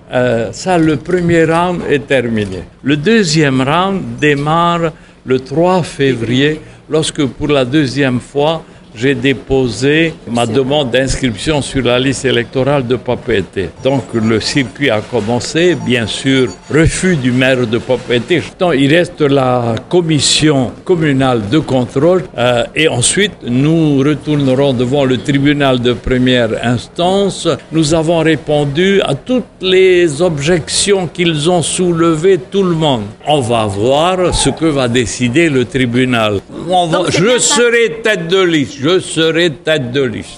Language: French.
Ça, le premier round est terminé. Le deuxième round démarre le 3 février, lorsque pour la deuxième fois, j'ai déposé ma demande d'inscription sur la liste électorale de Papeete. Donc le circuit a commencé, bien sûr, refus du maire de Papeete. Il reste la commission communale de contrôle et ensuite nous retournerons devant le tribunal de première instance. Nous avons répondu à toutes les objections qu'ils ont soulevées, tout le monde. On va voir ce que va décider le tribunal. Je serai tête de liste.